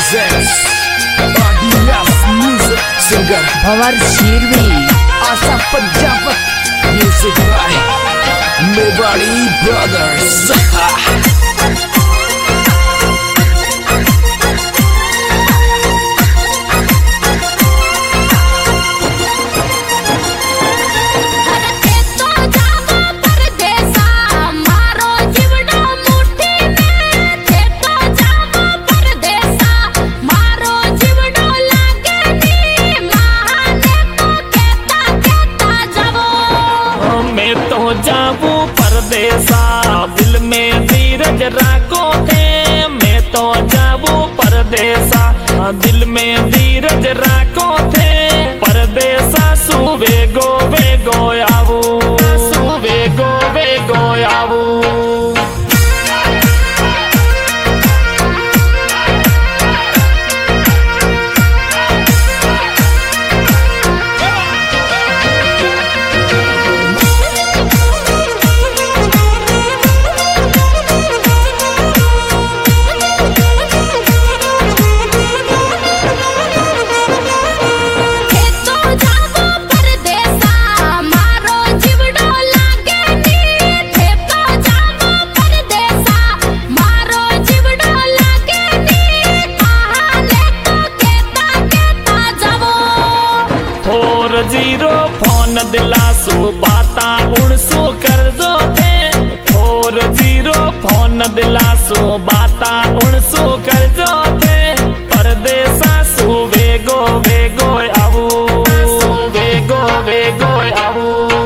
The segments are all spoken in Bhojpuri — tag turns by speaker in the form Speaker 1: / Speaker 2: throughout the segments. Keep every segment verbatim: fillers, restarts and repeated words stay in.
Speaker 1: presents Badias Music Singer
Speaker 2: भंवर शेरवी
Speaker 1: Asa Panjabat Music by Mewari Brothers
Speaker 3: जाबू परदेसा दिल में धीरज राखो थे। मैं तो जाबू परदेसा दिल में धीरज राखो थे। परदेसा सुबे गोवे गोयावू सुबे गोवे गोयावू जीरो फोन दिलासू बाता उड़सू कर दो थे। फोर जीरो फोन दिलासू बाता उड़सू कर दो थे। परदेसा सुबे गो वे गो आवू सुबे गो वे गो आवू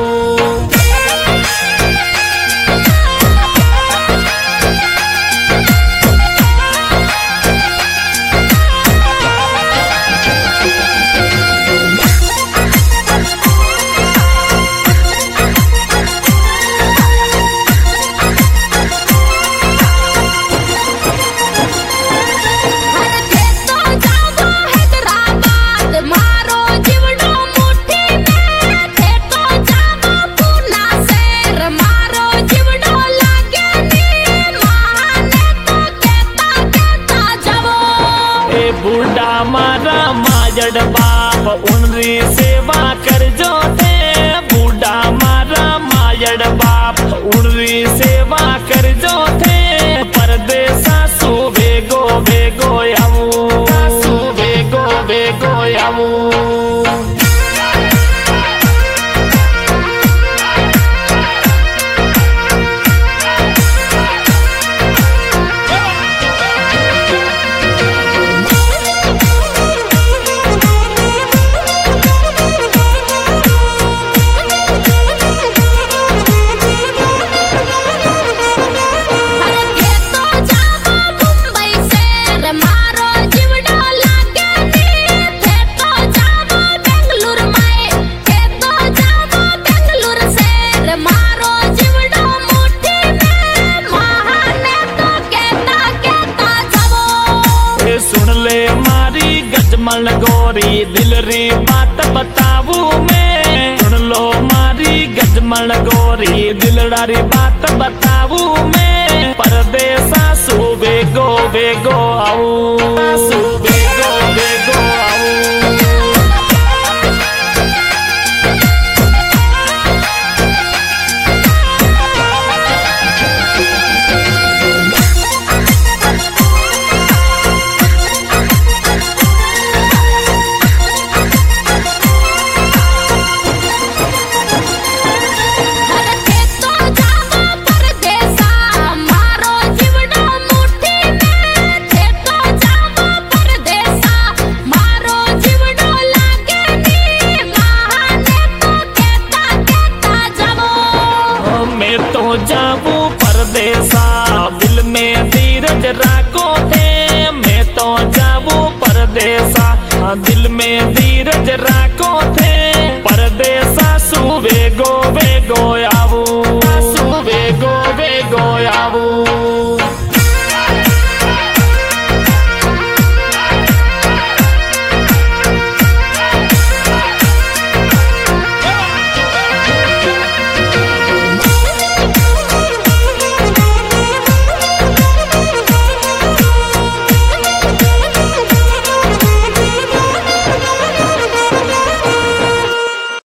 Speaker 3: बूढ़ा मारा माजड़ बाप उनरी सेवा कर जो थे। बूढ़ा मारा माजड़ बाप उनरी सेवा कर जो थे। परदेसा सुबे गो वे गोयावू सुबे गो वे गोयावू सुन ले मारी गजमल गोरी दिल री बात बतावू मैं। सुन लो मारी गजमल गोरी दिल री बात बतावू मैं। परदेसा सुबे गो वे गो आऊ सुबे गो वे गो आऊ जाबू परदेसा दिल में धीरज राखो थे। मैं तो जाबू परदेसा दिल